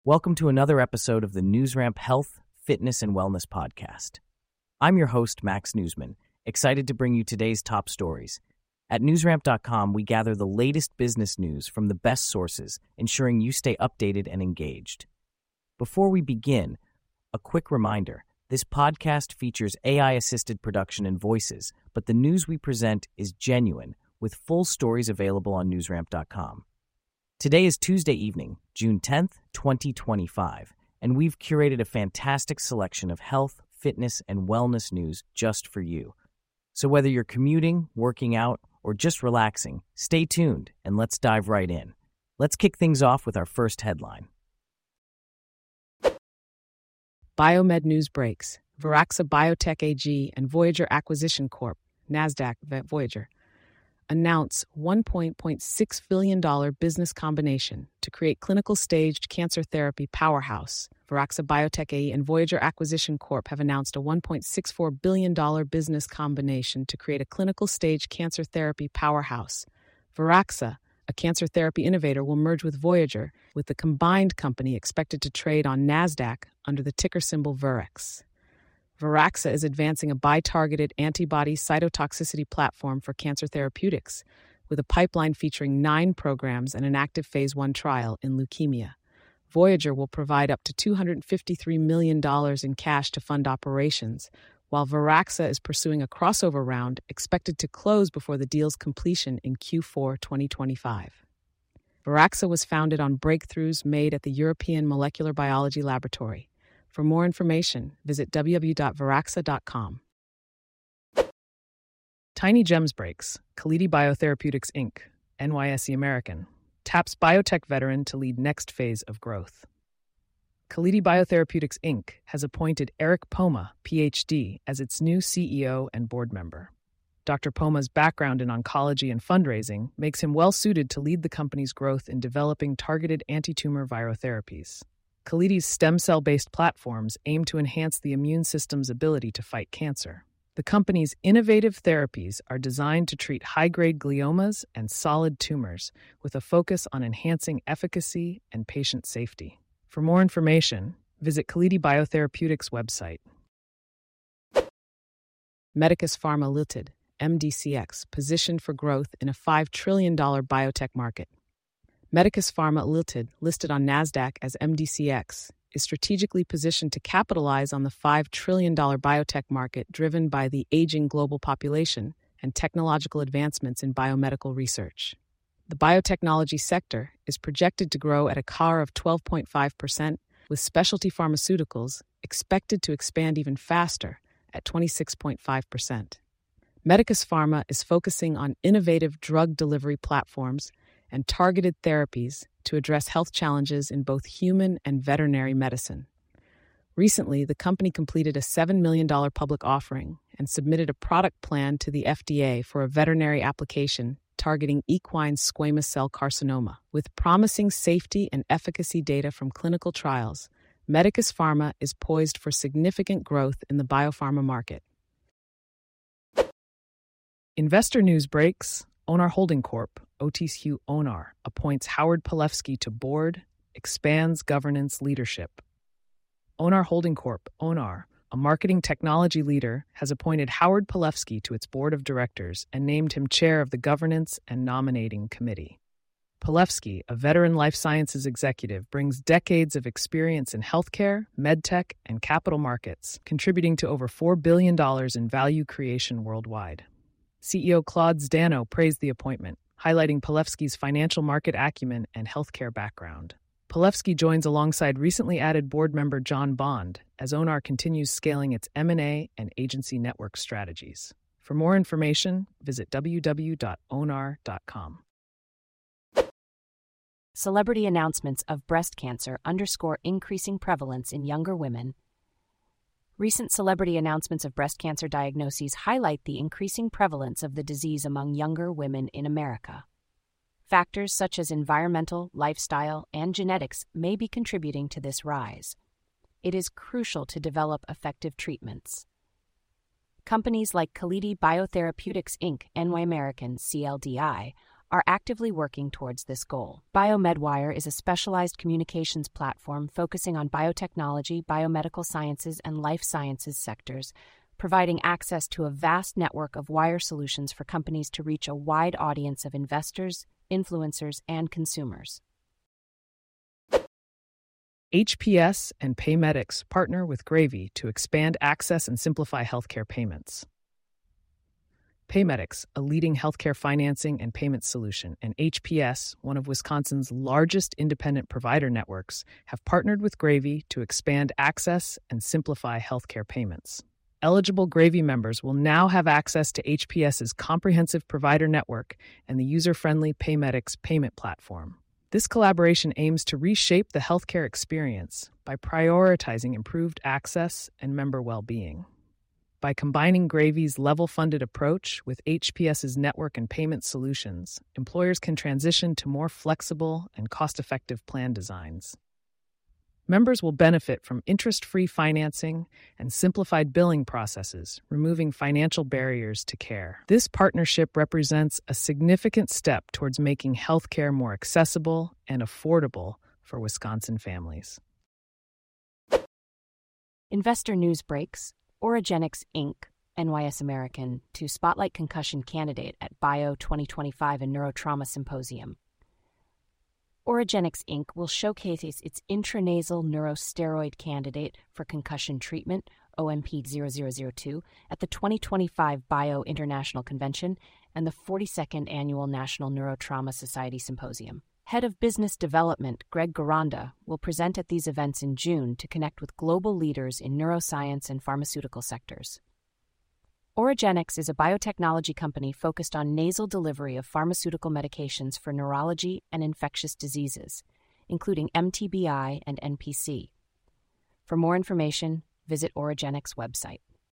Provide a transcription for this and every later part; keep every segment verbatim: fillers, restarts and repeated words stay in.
Welcome to another episode of the NewsRamp Health, Fitness, and Wellness Podcast. I'm your host, Max Newsman, excited to bring you today's top stories. At newsramp dot com, we gather the latest business news from the best sources, ensuring you stay updated and engaged. Before we begin, a quick reminder. This podcast features A I-assisted production and voices, but the news we present is genuine, with full stories available on newsramp dot com. Today is Tuesday evening, June tenth, twenty twenty-five, and we've curated a fantastic selection of health, fitness, and wellness news just for you. So whether you're commuting, working out, or just relaxing, stay tuned and let's dive right in. Let's kick things off with our first headline. Biomed news breaks. Viraxa Biotech A G and Voyager Acquisition Corp, NASDAQ Voyager, announce one point six billion dollars business combination to create clinical-staged cancer therapy powerhouse. Viraxa Biotech A G and Voyager Acquisition Corp have announced a one point six four billion dollars business combination to create a clinical-stage cancer therapy powerhouse. Viraxa, a cancer therapy innovator, will merge with Voyager, with the combined company expected to trade on NASDAQ under the ticker symbol V I R X. Viraxa is advancing a bi-targeted antibody cytotoxicity platform for cancer therapeutics, with a pipeline featuring nine programs and an active phase one trial in leukemia. Voyager will provide up to two hundred fifty-three million dollars in cash to fund operations, while Viraxa is pursuing a crossover round expected to close before the deal's completion in Q four twenty twenty-five. Viraxa was founded on breakthroughs made at the European Molecular Biology Laboratory. For more information, visit w w w dot viraxa dot com. Tiny Gems breaks. Kalidi Biotherapeutics, Incorporated, N Y S E American, taps biotech veteran to lead next phase of growth. Kalidi Biotherapeutics, Incorporated has appointed Eric Poma, P H D, as its new C E O and board member. Doctor Poma's background in oncology and fundraising makes him well-suited to lead the company's growth in developing targeted anti-tumor virotherapies. Kalidi's stem cell-based platforms aim to enhance the immune system's ability to fight cancer. The company's innovative therapies are designed to treat high-grade gliomas and solid tumors, with a focus on enhancing efficacy and patient safety. For more information, visit Kalidi Biotherapeutics' website. Medicus Pharma Limited, M D C X, positioned for growth in a five trillion dollars biotech market. Medicus Pharma Limited, listed on NASDAQ as M D C X, is strategically positioned to capitalize on the five trillion dollars biotech market driven by the aging global population and technological advancements in biomedical research. The biotechnology sector is projected to grow at a C A R of twelve point five percent, with specialty pharmaceuticals expected to expand even faster at twenty-six point five percent. Medicus Pharma is focusing on innovative drug delivery platforms and targeted therapies to address health challenges in both human and veterinary medicine. Recently, the company completed a seven million dollars public offering and submitted a product plan to the F D A for a veterinary application targeting equine squamous cell carcinoma. With promising safety and efficacy data from clinical trials, Medicus Pharma is poised for significant growth in the biopharma market. Investor news breaks. Onar Holding Corp, Otis Hugh Onar, appoints Howard Palefsky to board, expands governance leadership. Onar Holding Corp, Onar, a marketing technology leader, has appointed Howard Palefsky to its board of directors and named him chair of the governance and nominating committee. Palefsky, a veteran life sciences executive, brings decades of experience in healthcare, medtech, and capital markets, contributing to over four billion dollars in value creation worldwide. C E O Claude Zdano praised the appointment, highlighting Palefsky's financial market acumen and healthcare background. Palefsky joins alongside recently added board member John Bond as Onar continues scaling its M and A and agency network strategies. For more information, visit w w w dot onar dot com. Celebrity announcements of breast cancer underscore increasing prevalence in younger women. Recent celebrity announcements of breast cancer diagnoses highlight the increasing prevalence of the disease among younger women in America. Factors such as environmental, lifestyle, and genetics may be contributing to this rise. It is crucial to develop effective treatments. Companies like Kalidi Biotherapeutics, Incorporated, N Y American, C L D I, are actively working towards this goal. BioMedWire is a specialized communications platform focusing on biotechnology, biomedical sciences, and life sciences sectors, providing access to a vast network of wire solutions for companies to reach a wide audience of investors, influencers, and consumers. H P S and Paymedics partner with Gravy to expand access and simplify healthcare payments. Paymedics, a leading healthcare financing and payment solution, and H P S, one of Wisconsin's largest independent provider networks, have partnered with Gravy to expand access and simplify healthcare payments. Eligible Gravy members will now have access to HPS's comprehensive provider network and the user-friendly Paymedics payment platform. This collaboration aims to reshape the healthcare experience by prioritizing improved access and member well-being. By combining Gravy's level-funded approach with HPS's network and payment solutions, employers can transition to more flexible and cost-effective plan designs. Members will benefit from interest-free financing and simplified billing processes, removing financial barriers to care. This partnership represents a significant step towards making healthcare more accessible and affordable for Wisconsin families. Investor news breaks. Oragenics, Incorporated, N Y S American, to spotlight concussion candidate at Bio twenty twenty-five and Neurotrauma Symposium. Oragenics, Incorporated will showcase its intranasal neurosteroid candidate for concussion treatment, O M P zero zero zero two, at the twenty twenty-five Bio International Convention and the forty-second Annual National Neurotrauma Society Symposium. Head of Business Development Greg Garanda will present at these events in June to connect with global leaders in neuroscience and pharmaceutical sectors. Oragenics is a biotechnology company focused on nasal delivery of pharmaceutical medications for neurology and infectious diseases, including M T B I and N P C. For more information, visit Oragenics' website.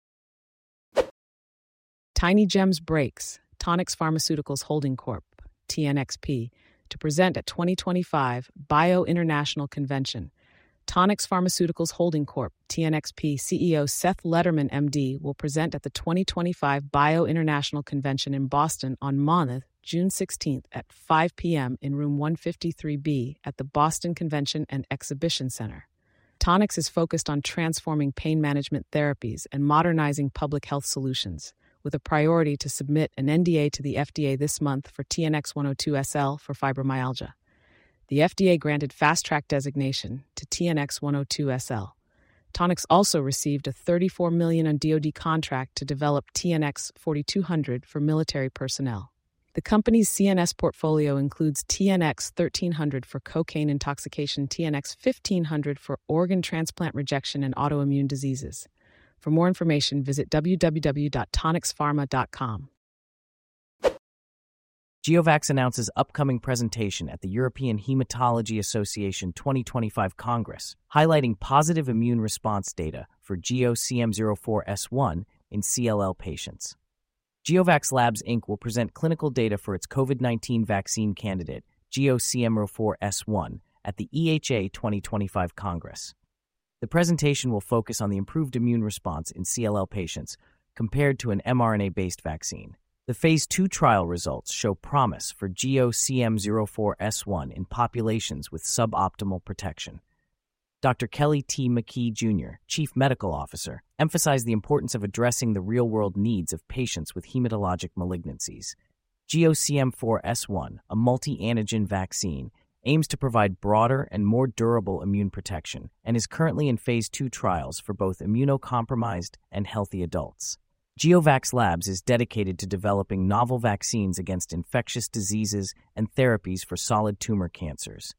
Tiny Gems Breaks, Tonix Pharmaceuticals Holding Corporation, T N X P, to present at twenty twenty-five Bio International Convention. Tonix Pharmaceuticals Holding Corporation, T N X P C E O Seth Lederman, M D, will present at the twenty twenty-five Bio International Convention in Boston on Monday, June sixteenth at five p.m. in room one fifty-three B at the Boston Convention and Exhibition Center. Tonix is focused on transforming pain management therapies and modernizing public health solutions, with a priority to submit an N D A to the F D A this month for T N X one oh two S L for fibromyalgia. The F D A granted fast-track designation to T N X one oh two S L. Tonix also received a thirty-four million dollars D O D contract to develop T N X forty-two hundred for military personnel. The company's C N S portfolio includes T N X thirteen hundred for cocaine intoxication, T N X fifteen hundred for organ transplant rejection and autoimmune diseases. For more information, visit w w w dot tonix pharma dot com. GeoVax announces upcoming presentation at the European Hematology Association twenty twenty-five Congress, highlighting positive immune response data for G O C M zero four S one in C L L patients. GeoVax Labs, Incorporated will present clinical data for its COVID nineteen vaccine candidate, G O C M zero four S one, at the E H A twenty twenty-five Congress. The presentation will focus on the improved immune response in C L L patients compared to an mRNA-based vaccine. The Phase two trial results show promise for G O C M zero four S one in populations with suboptimal protection. Doctor Kelly T. McKee, Junior, Chief Medical Officer, emphasized the importance of addressing the real-world needs of patients with hematologic malignancies. G O C M four S one, a multi-antigen vaccine, aims to provide broader and more durable immune protection and is currently in Phase two trials for both immunocompromised and healthy adults. GeoVax Labs is dedicated to developing novel vaccines against infectious diseases and therapies for solid tumor cancers.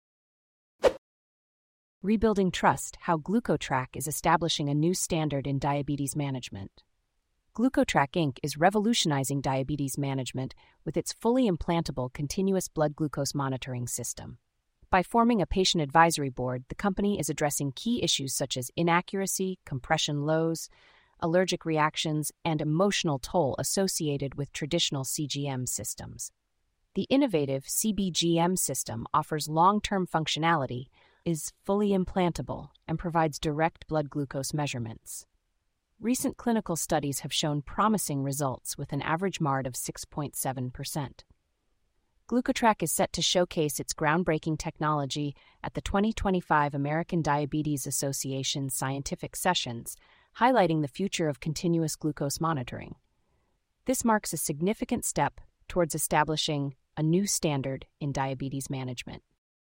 Rebuilding Trust, how GlucoTrack is establishing a new standard in diabetes management. GlucoTrack, Incorporated is revolutionizing diabetes management with its fully implantable continuous blood glucose monitoring system. By forming a patient advisory board, the company is addressing key issues such as inaccuracy, compression lows, allergic reactions, and emotional toll associated with traditional C G M systems. The innovative C B G M system offers long-term functionality, is fully implantable, and provides direct blood glucose measurements. Recent clinical studies have shown promising results with an average M A R D of six point seven percent. GlucoTrack is set to showcase its groundbreaking technology at the twenty twenty-five American Diabetes Association Scientific Sessions, highlighting the future of continuous glucose monitoring. This marks a significant step towards establishing a new standard in diabetes management.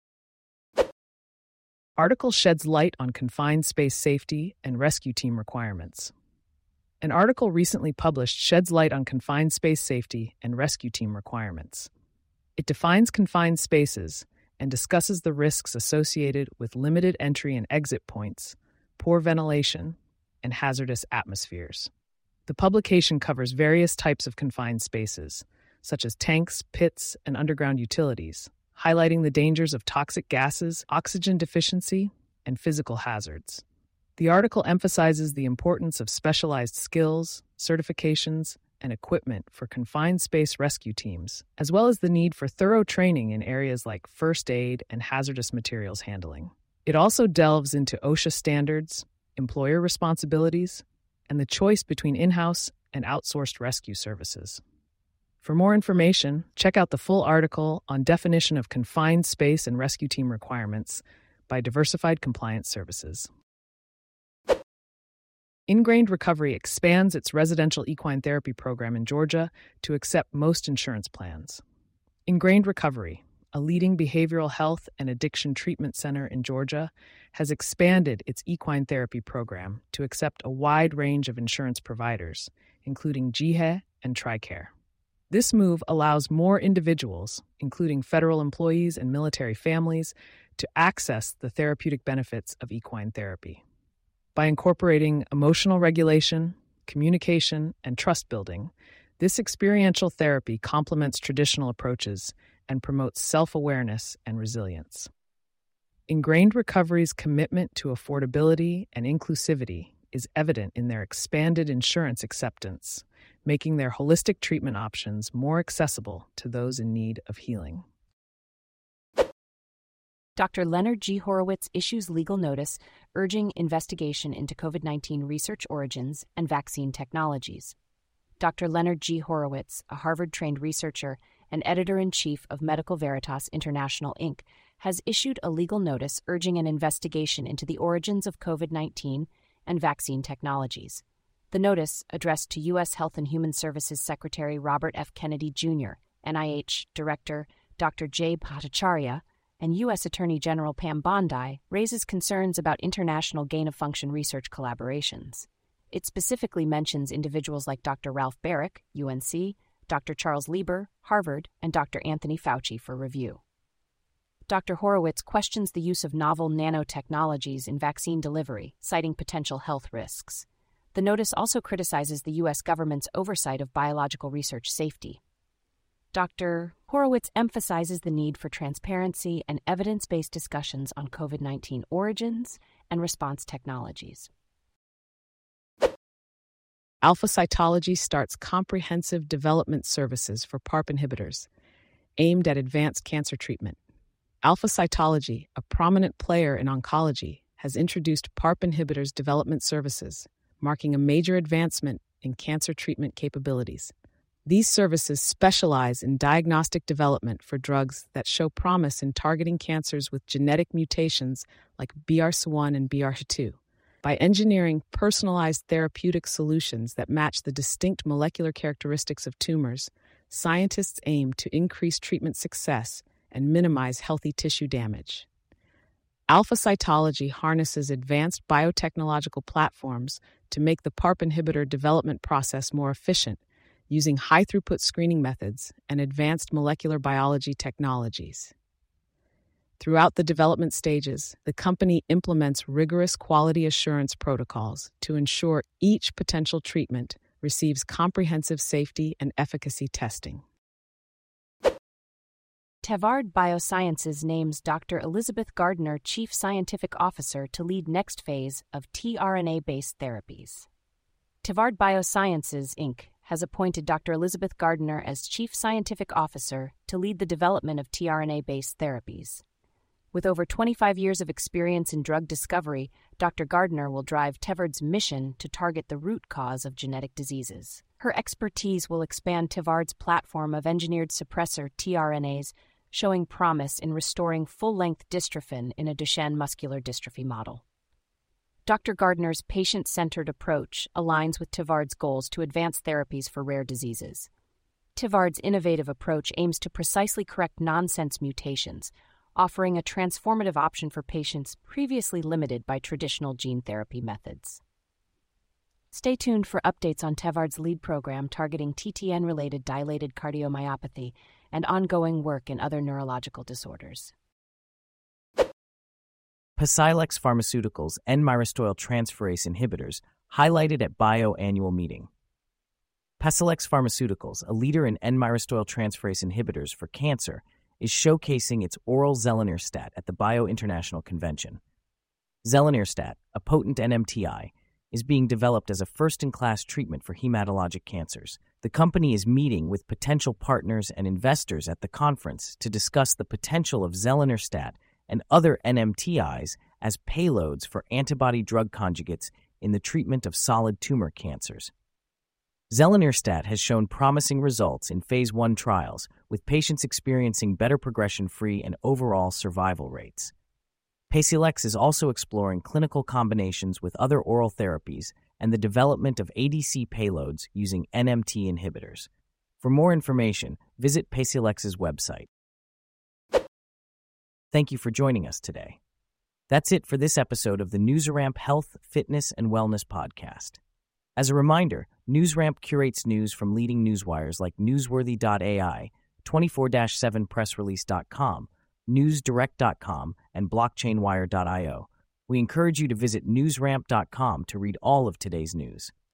Article sheds light on confined space safety and rescue team requirements. An article recently published sheds light on confined space safety and rescue team requirements. It defines confined spaces and discusses the risks associated with limited entry and exit points, poor ventilation, and hazardous atmospheres. The publication covers various types of confined spaces, such as tanks, pits, and underground utilities, highlighting the dangers of toxic gases, oxygen deficiency, and physical hazards. The article emphasizes the importance of specialized skills, certifications, and equipment for confined space rescue teams, as well as the need for thorough training in areas like first aid and hazardous materials handling. It also delves into OSHA standards, employer responsibilities, and the choice between in-house and outsourced rescue services. For more information, check out the full article on definition of confined space and rescue team requirements by Diversified Compliance Services. Ingrained Recovery expands its residential equine therapy program in Georgia to accept most insurance plans. Ingrained Recovery, a leading behavioral health and addiction treatment center in Georgia, has expanded its equine therapy program to accept a wide range of insurance providers, including G H E and TRICARE. This move allows more individuals, including federal employees and military families, to access the therapeutic benefits of equine therapy. By incorporating emotional regulation, communication, and trust building, this experiential therapy complements traditional approaches and promotes self-awareness and resilience. Ingrained Recovery's commitment to affordability and inclusivity is evident in their expanded insurance acceptance, making their holistic treatment options more accessible to those in need of healing. Doctor Leonard G. Horowitz issues legal notice urging investigation into COVID nineteen research origins and vaccine technologies. Doctor Leonard G. Horowitz, a Harvard-trained researcher and editor-in-chief of Medical Veritas International, Incorporated, has issued a legal notice urging an investigation into the origins of COVID nineteen and vaccine technologies. The notice, addressed to U S Health and Human Services Secretary Robert F. Kennedy Junior, N I H Director Doctor Jay Bhattacharya, and U S Attorney General Pam Bondi, raises concerns about international gain-of-function research collaborations. It specifically mentions individuals like Doctor Ralph Baric, U N C, Doctor Charles Lieber, Harvard, and Doctor Anthony Fauci for review. Doctor Horowitz questions the use of novel nanotechnologies in vaccine delivery, citing potential health risks. The notice also criticizes the U S government's oversight of biological research safety. Doctor Horowitz emphasizes the need for transparency and evidence-based discussions on COVID nineteen origins and response technologies. Alpha Cytology starts comprehensive development services for PARP inhibitors, aimed at advanced cancer treatment. Alpha Cytology, a prominent player in oncology, has introduced PARP inhibitors development services, marking a major advancement in cancer treatment capabilities. These services specialize in diagnostic development for drugs that show promise in targeting cancers with genetic mutations like B R C A one and B R C A two. By engineering personalized therapeutic solutions that match the distinct molecular characteristics of tumors, scientists aim to increase treatment success and minimize healthy tissue damage. Alpha Cytology harnesses advanced biotechnological platforms to make the PARP inhibitor development process more efficient, using high-throughput screening methods and advanced molecular biology technologies. Throughout the development stages, the company implements rigorous quality assurance protocols to ensure each potential treatment receives comprehensive safety and efficacy testing. Tevard Biosciences names Doctor Elizabeth Gardner Chief Scientific Officer to lead next phase of tRNA-based therapies. Tevard Biosciences, Incorporated has appointed Doctor Elizabeth Gardner as Chief Scientific Officer to lead the development of tRNA-based therapies. With over twenty-five years of experience in drug discovery, Doctor Gardner will drive Tevard's mission to target the root cause of genetic diseases. Her expertise will expand Tevard's platform of engineered suppressor tRNAs, showing promise in restoring full-length dystrophin in a Duchenne muscular dystrophy model. Doctor Gardner's patient-centered approach aligns with Tevard's goals to advance therapies for rare diseases. Tevard's innovative approach aims to precisely correct nonsense mutations, offering a transformative option for patients previously limited by traditional gene therapy methods. Stay tuned for updates on Tevard's lead program targeting T T N-related dilated cardiomyopathy and ongoing work in other neurological disorders. Pasilex Pharmaceuticals N-myristoyl transferase inhibitors highlighted at BIO annual meeting. Pasilex Pharmaceuticals, a leader in N-myristoyl transferase inhibitors for cancer, is showcasing its oral zelenirstat at the BIO International Convention. Zelenirstat, a potent N M T I, is being developed as a first-in-class treatment for hematologic cancers. The company is meeting with potential partners and investors at the conference to discuss the potential of zelenirstat and other N M T Is as payloads for antibody-drug conjugates in the treatment of solid tumor cancers. Zelenirstat has shown promising results in phase one trials, with patients experiencing better progression-free and overall survival rates. Pasilex is also exploring clinical combinations with other oral therapies and the development of A D C payloads using N M T inhibitors. For more information, visit Pasilex's website. Thank you for joining us today. That's it for this episode of the NewsRamp Health, Fitness, and Wellness podcast. As a reminder, NewsRamp curates news from leading newswires like Newsworthy dot A I, twenty-four seven press release dot com, news direct dot com, and blockchain wire dot io. We encourage you to visit newsramp dot com to read all of today's news.